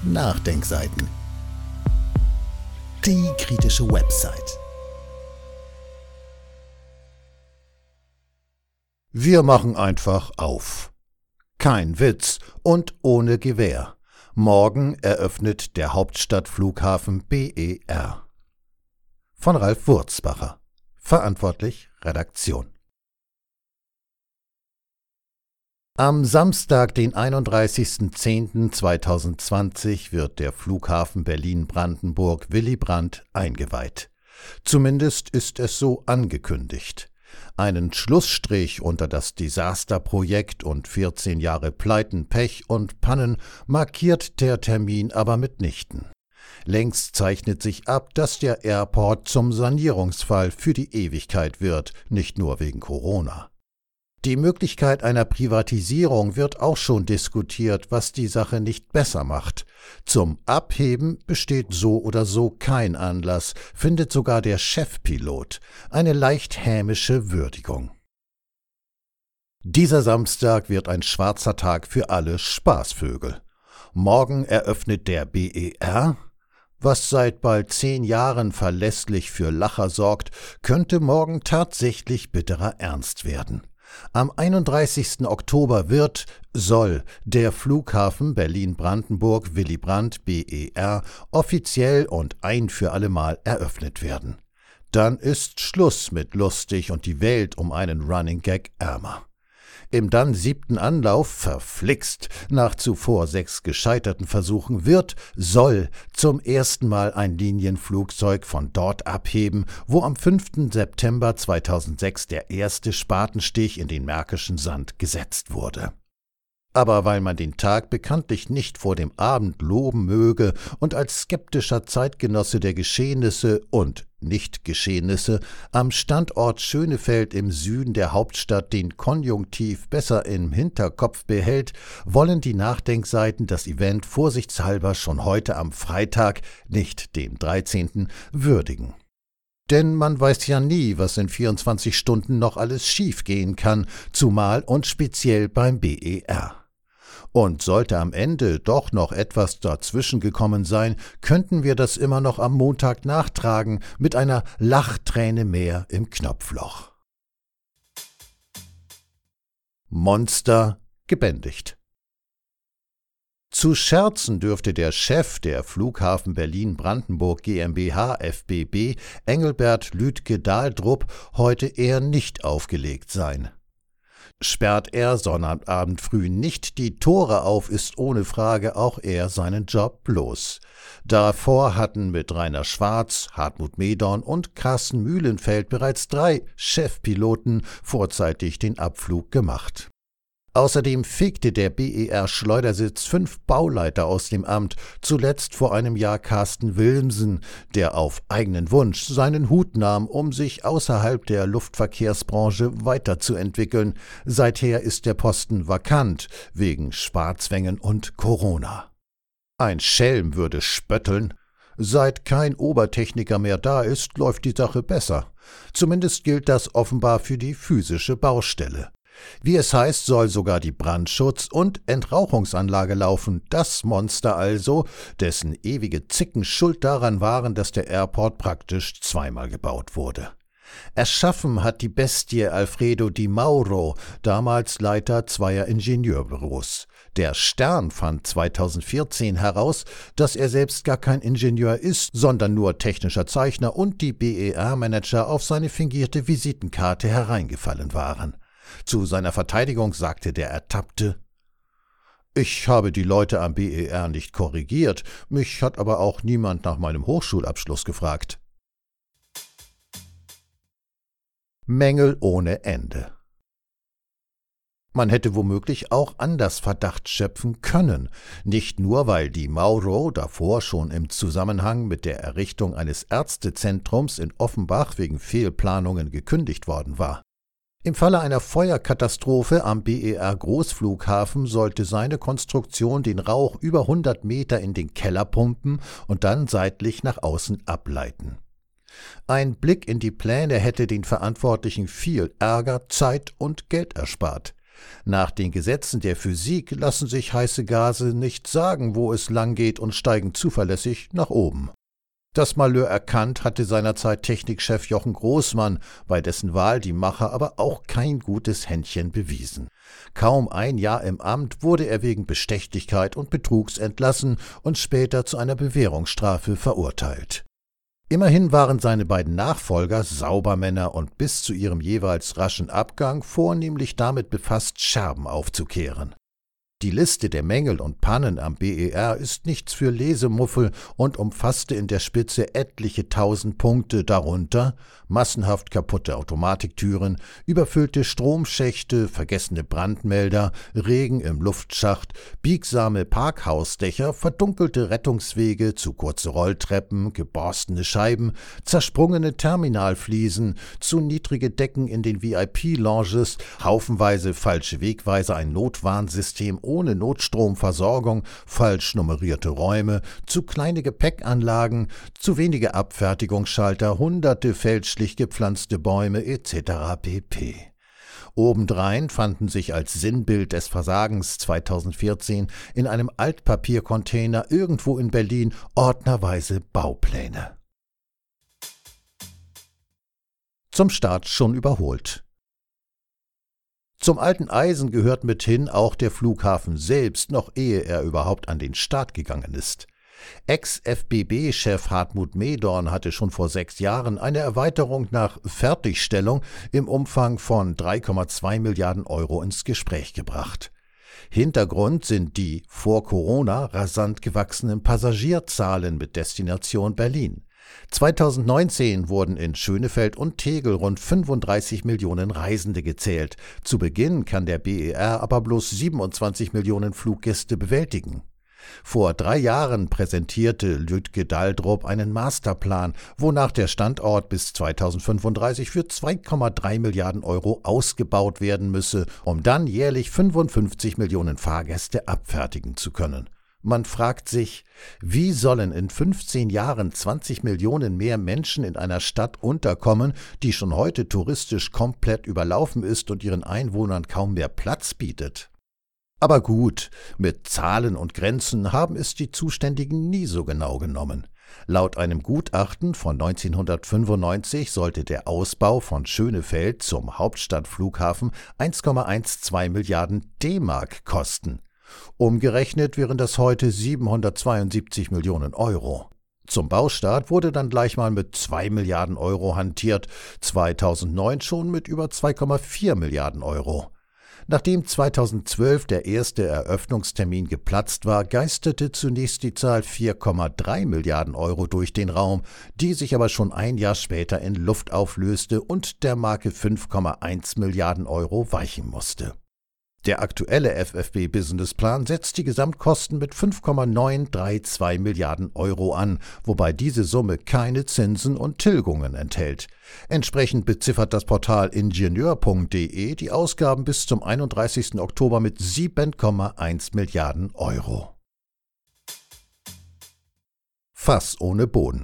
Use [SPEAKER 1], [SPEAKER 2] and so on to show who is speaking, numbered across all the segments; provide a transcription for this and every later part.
[SPEAKER 1] Nachdenkseiten. Die kritische Website. Wir machen einfach auf. Kein Witz und ohne Gewähr. Morgen eröffnet der Hauptstadtflughafen BER. Von Ralf Wurzbacher. Verantwortlich Redaktion. Am Samstag, den 31.10.2020, wird der Flughafen Berlin-Brandenburg Willy Brandt eingeweiht. Zumindest ist es so angekündigt. Einen Schlussstrich unter das Desasterprojekt und 14 Jahre Pleiten, Pech und Pannen markiert der Termin aber mitnichten. Längst zeichnet sich ab, dass der Airport zum Sanierungsfall für die Ewigkeit wird, nicht nur wegen Corona. Die Möglichkeit einer Privatisierung wird auch schon diskutiert, was die Sache nicht besser macht. Zum Abheben besteht so oder so kein Anlass, findet sogar der Chefpilot, eine leicht hämische Würdigung. Dieser Samstag wird ein schwarzer Tag für alle Spaßvögel. Morgen eröffnet der BER. Was seit bald 10 Jahren verlässlich für Lacher sorgt, könnte morgen tatsächlich bitterer Ernst werden. Am 31. Oktober soll der Flughafen Berlin-Brandenburg Willy Brandt BER offiziell und ein für allemal eröffnet werden. Dann ist Schluss mit lustig und die Welt um einen Running Gag ärmer. Im dann 7. Anlauf, verflixt, nach zuvor 6 gescheiterten Versuchen soll zum ersten Mal ein Linienflugzeug von dort abheben, wo am 5. September 2006 der erste Spatenstich in den Märkischen Sand gesetzt wurde. Aber weil man den Tag bekanntlich nicht vor dem Abend loben möge und als skeptischer Zeitgenosse der Geschehnisse und Nicht-Geschehnisse am Standort Schönefeld im Süden der Hauptstadt den Konjunktiv besser im Hinterkopf behält, wollen die Nachdenkseiten das Event vorsichtshalber schon heute am Freitag, nicht dem 13., würdigen. Denn man weiß ja nie, was in 24 Stunden noch alles schiefgehen kann, zumal und speziell beim BER. Und sollte am Ende doch noch etwas dazwischen gekommen sein, könnten wir das immer noch am Montag nachtragen mit einer Lachträne mehr im Knopfloch. Monster gebändigt. Zu scherzen dürfte der Chef der Flughafen Berlin-Brandenburg GmbH FBB, Engelbert Lüdke-Dahldrup, heute eher nicht aufgelegt sein. Sperrt er Sonnabend früh nicht die Tore auf, ist ohne Frage auch er seinen Job los. Davor hatten mit Rainer Schwarz, Hartmut Medorn und Carsten Mühlenfeld bereits 3 Chefpiloten vorzeitig den Abflug gemacht. Außerdem fegte der BER-Schleudersitz 5 Bauleiter aus dem Amt, zuletzt vor einem Jahr Carsten Wilmsen, der auf eigenen Wunsch seinen Hut nahm, um sich außerhalb der Luftverkehrsbranche weiterzuentwickeln. Seither ist der Posten vakant, wegen Sparzwängen und Corona. Ein Schelm würde spötteln. Seit kein Obertechniker mehr da ist, läuft die Sache besser. Zumindest gilt das offenbar für die physische Baustelle. Wie es heißt, soll sogar die Brandschutz- und Entrauchungsanlage laufen, das Monster also, dessen ewige Zicken schuld daran waren, dass der Airport praktisch zweimal gebaut wurde. Erschaffen hat die Bestie Alfredo Di Mauro, damals Leiter 2 Ingenieurbüros. Der Stern fand 2014 heraus, dass er selbst gar kein Ingenieur ist, sondern nur technischer Zeichner und die BER-Manager auf seine fingierte Visitenkarte hereingefallen waren. Zu seiner Verteidigung sagte der Ertappte: »Ich habe die Leute am BER nicht korrigiert, mich hat aber auch niemand nach meinem Hochschulabschluss gefragt.« Mängel ohne Ende. Man hätte womöglich auch anders Verdacht schöpfen können, nicht nur, weil Di Mauro davor schon im Zusammenhang mit der Errichtung eines Ärztezentrums in Offenbach wegen Fehlplanungen gekündigt worden war. Im Falle einer Feuerkatastrophe am BER Großflughafen sollte seine Konstruktion den Rauch über 100 Meter in den Keller pumpen und dann seitlich nach außen ableiten. Ein Blick in die Pläne hätte den Verantwortlichen viel Ärger, Zeit und Geld erspart. Nach den Gesetzen der Physik lassen sich heiße Gase nicht sagen, wo es lang geht und steigen zuverlässig nach oben. Das Malheur erkannt hatte seinerzeit Technikchef Jochen Großmann, bei dessen Wahl die Macher aber auch kein gutes Händchen bewiesen. Kaum ein Jahr im Amt wurde er wegen Bestechlichkeit und Betrugs entlassen und später zu einer Bewährungsstrafe verurteilt. Immerhin waren seine beiden Nachfolger Saubermänner und bis zu ihrem jeweils raschen Abgang vornehmlich damit befasst, Scherben aufzukehren. Die Liste der Mängel und Pannen am BER ist nichts für Lesemuffel und umfasste in der Spitze etliche tausend Punkte, darunter massenhaft kaputte Automatiktüren, überfüllte Stromschächte, vergessene Brandmelder, Regen im Luftschacht, biegsame Parkhausdächer, verdunkelte Rettungswege, zu kurze Rolltreppen, geborstene Scheiben, zersprungene Terminalfliesen, zu niedrige Decken in den VIP-Lounges, haufenweise falsche Wegweiser, ein Notwarnsystem ohne Notstromversorgung, falsch nummerierte Räume, zu kleine Gepäckanlagen, zu wenige Abfertigungsschalter, hunderte fälschlich gepflanzte Bäume etc. pp. Obendrein fanden sich als Sinnbild des Versagens 2014 in einem Altpapiercontainer irgendwo in Berlin ordnerweise Baupläne. Zum Start schon überholt. Zum alten Eisen gehört mithin auch der Flughafen selbst, noch ehe er überhaupt an den Start gegangen ist. Ex-FBB-Chef Hartmut Mehdorn hatte schon vor 6 Jahren eine Erweiterung nach Fertigstellung im Umfang von 3,2 Milliarden Euro ins Gespräch gebracht. Hintergrund sind die vor Corona rasant gewachsenen Passagierzahlen mit Destination Berlin. 2019 wurden in Schönefeld und Tegel rund 35 Millionen Reisende gezählt. Zu Beginn kann der BER aber bloß 27 Millionen Fluggäste bewältigen. Vor 3 Jahren präsentierte Lütke Daldrup einen Masterplan, wonach der Standort bis 2035 für 2,3 Milliarden Euro ausgebaut werden müsse, um dann jährlich 55 Millionen Fahrgäste abfertigen zu können. Man fragt sich, wie sollen in 15 Jahren 20 Millionen mehr Menschen in einer Stadt unterkommen, die schon heute touristisch komplett überlaufen ist und ihren Einwohnern kaum mehr Platz bietet? Aber gut, mit Zahlen und Grenzen haben es die Zuständigen nie so genau genommen. Laut einem Gutachten von 1995 sollte der Ausbau von Schönefeld zum Hauptstadtflughafen 1,12 Milliarden D-Mark kosten. Umgerechnet wären das heute 772 Millionen Euro. Zum Baustart wurde dann gleich mal mit 2 Milliarden Euro hantiert, 2009 schon mit über 2,4 Milliarden Euro. Nachdem 2012 der erste Eröffnungstermin geplatzt war, geisterte zunächst die Zahl 4,3 Milliarden Euro durch den Raum, die sich aber schon ein Jahr später in Luft auflöste und der Marke 5,1 Milliarden Euro weichen musste. Der aktuelle FFB-Businessplan setzt die Gesamtkosten mit 5,932 Milliarden Euro an, wobei diese Summe keine Zinsen und Tilgungen enthält. Entsprechend beziffert das Portal ingenieur.de die Ausgaben bis zum 31. Oktober mit 7,1 Milliarden Euro. Fass ohne Boden.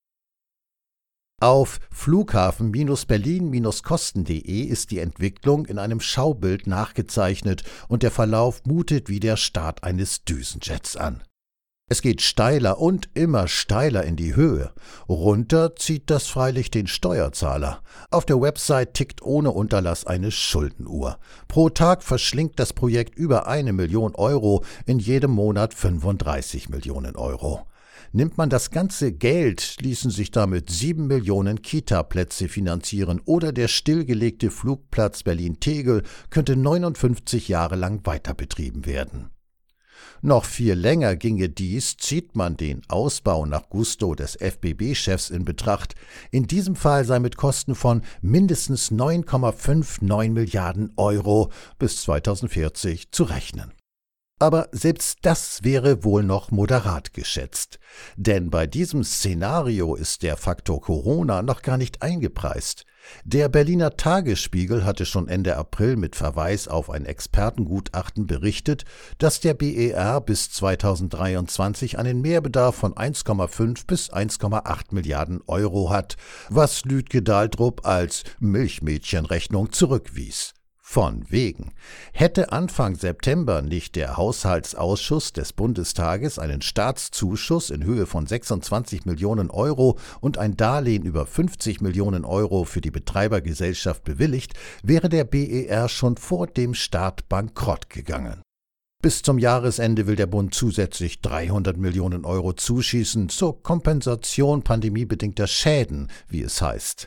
[SPEAKER 1] Auf flughafen-berlin-kosten.de ist die Entwicklung in einem Schaubild nachgezeichnet und der Verlauf mutet wie der Start eines Düsenjets an. Es geht steiler und immer steiler in die Höhe. Runter zieht das freilich den Steuerzahler. Auf der Website tickt ohne Unterlass eine Schuldenuhr. Pro Tag verschlingt das Projekt über 1 Million Euro, in jedem Monat 35 Millionen Euro. Nimmt man das ganze Geld, ließen sich damit 7 Millionen Kita-Plätze finanzieren oder der stillgelegte Flugplatz Berlin-Tegel könnte 59 Jahre lang weiterbetrieben werden. Noch viel länger ginge dies, zieht man den Ausbau nach Gusto des FBB-Chefs in Betracht. In diesem Fall sei mit Kosten von mindestens 9,59 Milliarden Euro bis 2040 zu rechnen. Aber selbst das wäre wohl noch moderat geschätzt. Denn bei diesem Szenario ist der Faktor Corona noch gar nicht eingepreist. Der Berliner Tagesspiegel hatte schon Ende April mit Verweis auf ein Expertengutachten berichtet, dass der BER bis 2023 einen Mehrbedarf von 1,5 bis 1,8 Milliarden Euro hat, was Lütke Daldrup als Milchmädchenrechnung zurückwies. Von wegen. Hätte Anfang September nicht der Haushaltsausschuss des Bundestages einen Staatszuschuss in Höhe von 26 Millionen Euro und ein Darlehen über 50 Millionen Euro für die Betreibergesellschaft bewilligt, wäre der BER schon vor dem Start bankrott gegangen. Bis zum Jahresende will der Bund zusätzlich 300 Millionen Euro zuschießen zur Kompensation pandemiebedingter Schäden, wie es heißt.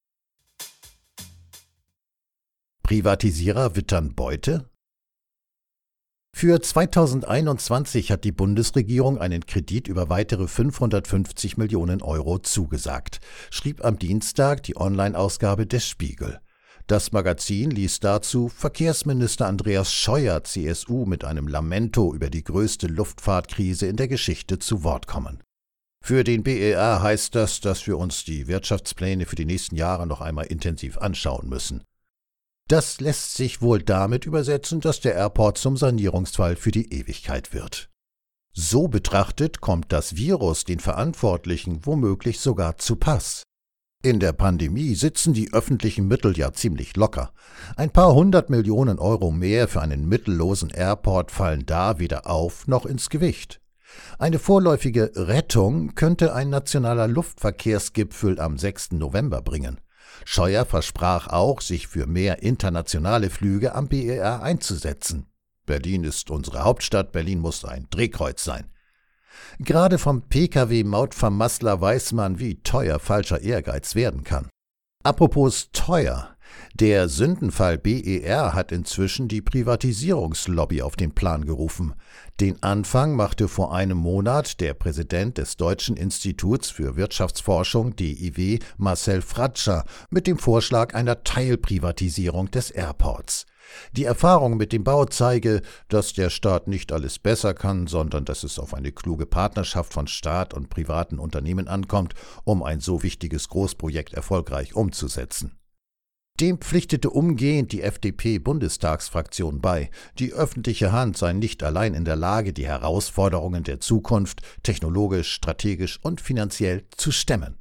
[SPEAKER 1] Privatisierer wittern Beute? Für 2021 hat die Bundesregierung einen Kredit über weitere 550 Millionen Euro zugesagt, schrieb am Dienstag die Online-Ausgabe des Spiegel. Das Magazin ließ dazu Verkehrsminister Andreas Scheuer, CSU, mit einem Lamento über die größte Luftfahrtkrise in der Geschichte zu Wort kommen. Für den BER heißt das, dass wir uns die Wirtschaftspläne für die nächsten Jahre noch einmal intensiv anschauen müssen. Das lässt sich wohl damit übersetzen, dass der Airport zum Sanierungsfall für die Ewigkeit wird. So betrachtet kommt das Virus den Verantwortlichen womöglich sogar zu Pass. In der Pandemie sitzen die öffentlichen Mittel ja ziemlich locker. Ein paar 100 Millionen Euro mehr für einen mittellosen Airport fallen da weder auf noch ins Gewicht. Eine vorläufige Rettung könnte ein nationaler Luftverkehrsgipfel am 6. November bringen. Scheuer versprach auch, sich für mehr internationale Flüge am BER einzusetzen. Berlin ist unsere Hauptstadt, Berlin muss ein Drehkreuz sein. Gerade vom Pkw-Mautvermassler weiß man, wie teuer falscher Ehrgeiz werden kann. Apropos teuer. Der Sündenfall BER hat inzwischen die Privatisierungslobby auf den Plan gerufen. Den Anfang machte vor einem Monat der Präsident des Deutschen Instituts für Wirtschaftsforschung DIW, Marcel Fratscher, mit dem Vorschlag einer Teilprivatisierung des Airports. Die Erfahrung mit dem Bau zeige, dass der Staat nicht alles besser kann, sondern dass es auf eine kluge Partnerschaft von Staat und privaten Unternehmen ankommt, um ein so wichtiges Großprojekt erfolgreich umzusetzen. Dem pflichtete umgehend die FDP-Bundestagsfraktion bei. Die öffentliche Hand sei nicht allein in der Lage, die Herausforderungen der Zukunft technologisch, strategisch und finanziell zu stemmen.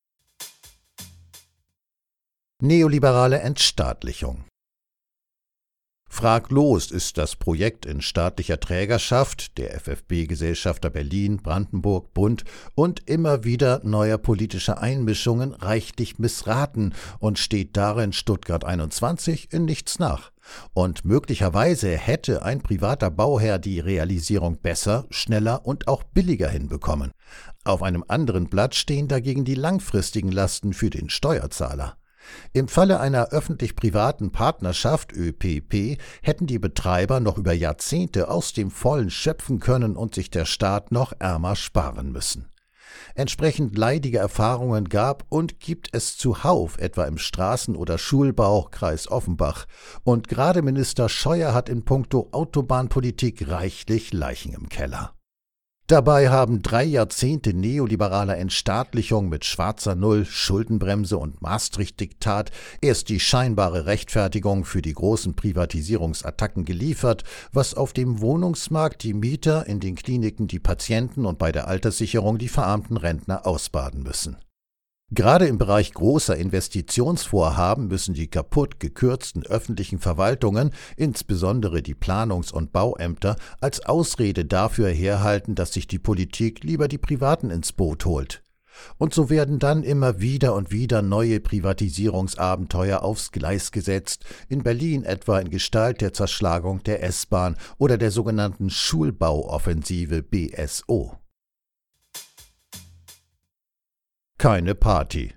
[SPEAKER 1] Neoliberale Entstaatlichung. Fraglos ist das Projekt in staatlicher Trägerschaft der FFB-Gesellschafter Berlin, Brandenburg, Bund und immer wieder neuer politischer Einmischungen reichlich missraten und steht darin Stuttgart 21 in nichts nach. Und möglicherweise hätte ein privater Bauherr die Realisierung besser, schneller und auch billiger hinbekommen. Auf einem anderen Blatt stehen dagegen die langfristigen Lasten für den Steuerzahler. Im Falle einer öffentlich-privaten Partnerschaft ÖPP hätten die Betreiber noch über Jahrzehnte aus dem Vollen schöpfen können und sich der Staat noch ärmer sparen müssen. Entsprechend leidige Erfahrungen gab und gibt es zuhauf, etwa im Straßen- oder Schulbau Kreis Offenbach. Und gerade Minister Scheuer hat in puncto Autobahnpolitik reichlich Leichen im Keller. Dabei haben 3 Jahrzehnte neoliberaler Entstaatlichung mit schwarzer Null, Schuldenbremse und Maastricht-Diktat erst die scheinbare Rechtfertigung für die großen Privatisierungsattacken geliefert, was auf dem Wohnungsmarkt die Mieter, in den Kliniken die Patienten und bei der Alterssicherung die verarmten Rentner ausbaden müssen. Gerade im Bereich großer Investitionsvorhaben müssen die kaputt gekürzten öffentlichen Verwaltungen, insbesondere die Planungs- und Bauämter, als Ausrede dafür herhalten, dass sich die Politik lieber die Privaten ins Boot holt. Und so werden dann immer wieder und wieder neue Privatisierungsabenteuer aufs Gleis gesetzt, in Berlin etwa in Gestalt der Zerschlagung der S-Bahn oder der sogenannten Schulbauoffensive BSO. Keine Party.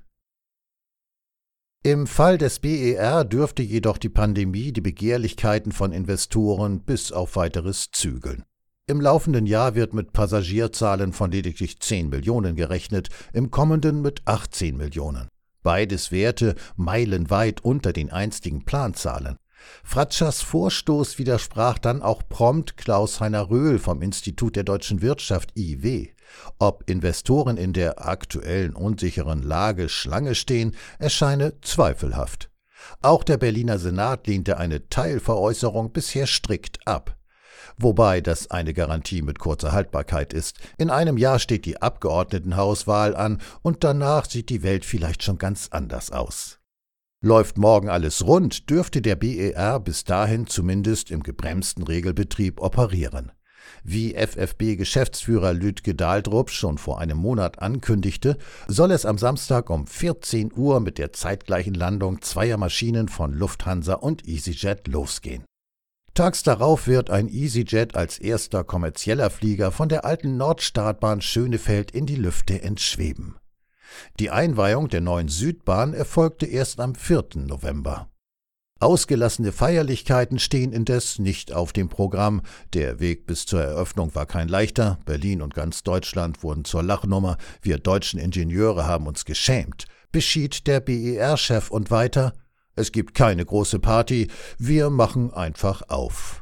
[SPEAKER 1] Im Fall des BER dürfte jedoch die Pandemie die Begehrlichkeiten von Investoren bis auf Weiteres zügeln. Im laufenden Jahr wird mit Passagierzahlen von lediglich 10 Millionen gerechnet, im kommenden mit 18 Millionen. Beides Werte meilenweit unter den einstigen Planzahlen. Fratschers Vorstoß widersprach dann auch prompt Klaus-Heiner Röhl vom Institut der deutschen Wirtschaft IW. Ob Investoren in der aktuellen unsicheren Lage Schlange stehen, erscheine zweifelhaft. Auch der Berliner Senat lehnte eine Teilveräußerung bisher strikt ab. Wobei das eine Garantie mit kurzer Haltbarkeit ist. In einem Jahr steht die Abgeordnetenhauswahl an und danach sieht die Welt vielleicht schon ganz anders aus. Läuft morgen alles rund, dürfte der BER bis dahin zumindest im gebremsten Regelbetrieb operieren. Wie FFB-Geschäftsführer Lütke Dahldrup schon vor einem Monat ankündigte, soll es am Samstag um 14 Uhr mit der zeitgleichen Landung zweier Maschinen von Lufthansa und EasyJet losgehen. Tags darauf wird ein EasyJet als erster kommerzieller Flieger von der alten Nordstartbahn Schönefeld in die Lüfte entschweben. Die Einweihung der neuen Südbahn erfolgte erst am 4. November. Ausgelassene Feierlichkeiten stehen indes nicht auf dem Programm. Der Weg bis zur Eröffnung war kein leichter. Berlin und ganz Deutschland wurden zur Lachnummer. Wir deutschen Ingenieure haben uns geschämt, beschied der BER-Chef und weiter: Es gibt keine große Party, wir machen einfach auf.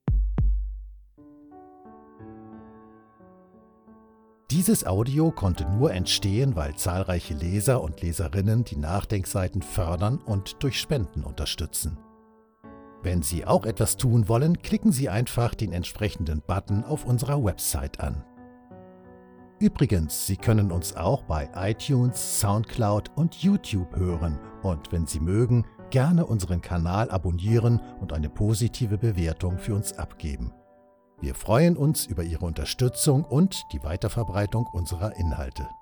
[SPEAKER 1] Dieses Audio konnte nur entstehen, weil zahlreiche Leser und Leserinnen die Nachdenkseiten fördern und durch Spenden unterstützen. Wenn Sie auch etwas tun wollen, klicken Sie einfach den entsprechenden Button auf unserer Website an. Übrigens, Sie können uns auch bei iTunes, Soundcloud und YouTube hören und wenn Sie mögen, gerne unseren Kanal abonnieren und eine positive Bewertung für uns abgeben. Wir freuen uns über Ihre Unterstützung und die Weiterverbreitung unserer Inhalte.